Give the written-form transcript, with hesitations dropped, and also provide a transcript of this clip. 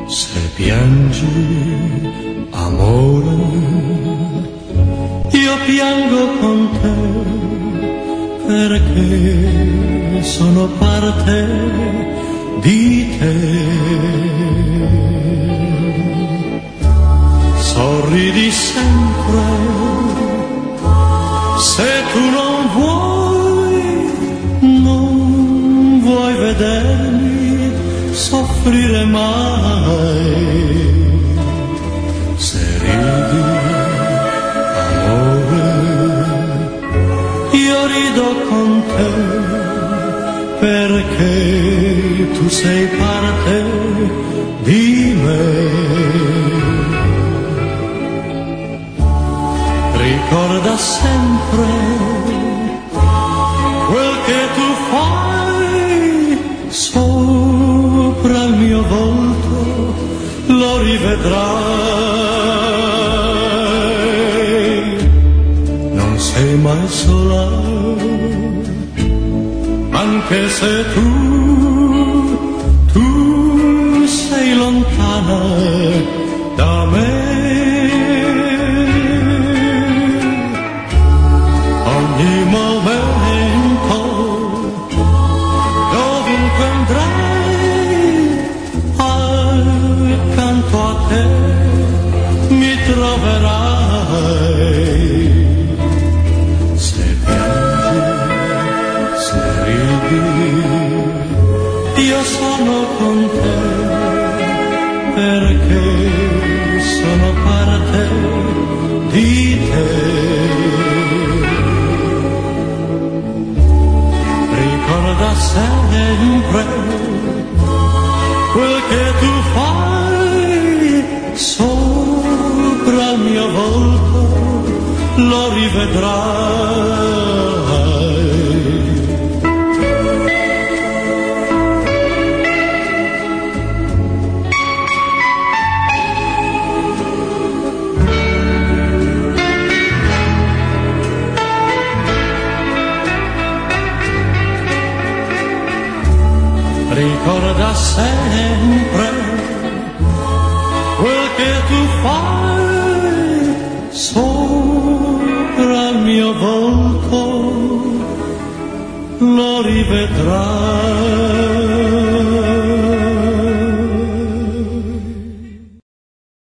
Se piangi, amore, io piango con te, perché sono parte di te. Sorridi sempre, se tu non vuoi vedermi soffrire mai. Se ridi, amore, io rido con te, perché tu sei parte di me. Ricorda sempre quel che tu fai sopra il mio volto, lo rivedrai. Non sei mai sola, anche se tu sei lontana da me. Ogni momento, dovunque andrai, accanto a te mi troverai. Se piangi, se ridi, io sono con te, perché sono parte di te. Ricorda sempre quel che tu fai sopra il mio volto, lo rivedrai. Ricorda sempre quel che tu fai sopra il mio volto, lo rivedrai.